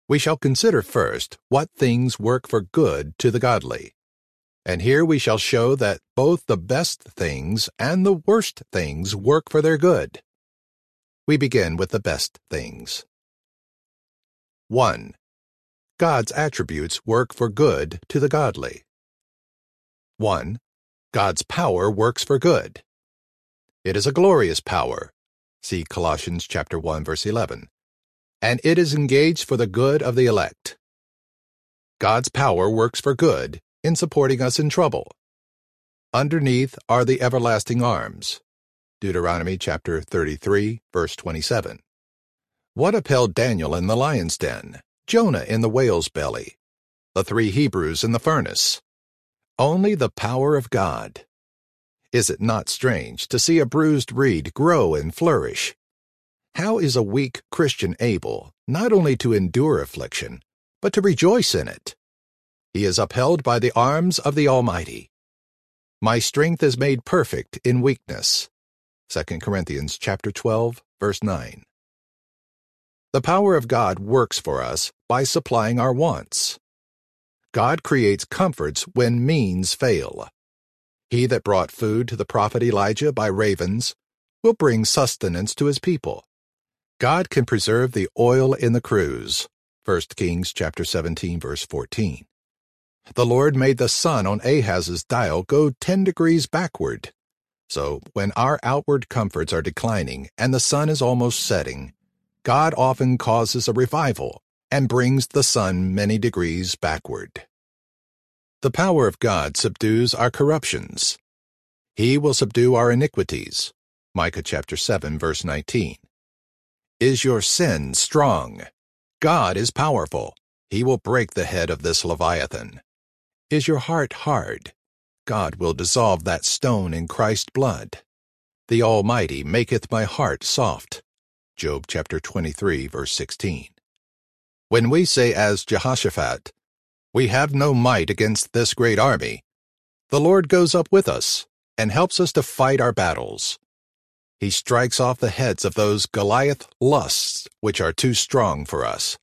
We shall consider first what things work for good to the godly. And here we shall show that both the best things and the worst things work for their good. We begin with the best things. 1. God's attributes work for good to the godly. 1. God's power works for good. It is a glorious power. See Colossians chapter 1, verse 11. And it is engaged for the good of the elect. God's power works for good in supporting us in trouble. Underneath are the everlasting arms. Deuteronomy chapter 33, verse 27. What upheld Daniel in the lion's den, Jonah in the whale's belly, the 3 Hebrews in the furnace? Only the power of God. Is it not strange to see a bruised reed grow and flourish? How is a weak Christian able not only to endure affliction, but to rejoice in it? He is upheld by the arms of the Almighty. My strength is made perfect in weakness. 2 Corinthians chapter 12, verse 9. The power of God works for us by supplying our wants. God creates comforts when means fail. He that brought food to the prophet Elijah by ravens will bring sustenance to his people. God can preserve the oil in the cruse. 1 Kings chapter 17, verse 14. The Lord made the sun on Ahaz's dial go 10 degrees backward. So when our outward comforts are declining and the sun is almost setting, God often causes a revival and brings the sun many degrees backward. The power of God subdues our corruptions. He will subdue our iniquities. Micah chapter 7, verse 19. Is your sin strong? God is powerful. He will break the head of this Leviathan. Is your heart hard? God will dissolve that stone in Christ's blood. The Almighty maketh my heart soft. Job chapter 23, verse 16. When we say as Jehoshaphat, we have no might against this great army, the Lord goes up with us and helps us to fight our battles. He strikes off the heads of those Goliath lusts which are too strong for us.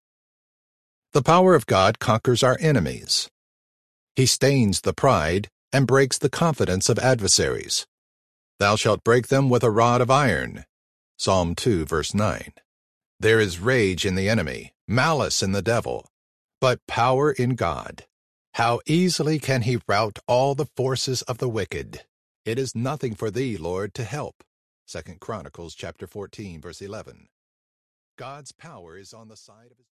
The power of God conquers our enemies. He stains the pride and breaks the confidence of adversaries. Thou shalt break them with a rod of iron. Psalm 2, verse 9. There is rage in the enemy, malice in the devil, but power in God. How easily can he rout all the forces of the wicked? It is nothing for thee, Lord, to help. 2 Chronicles chapter 14, verse 11. God's power is on the side of his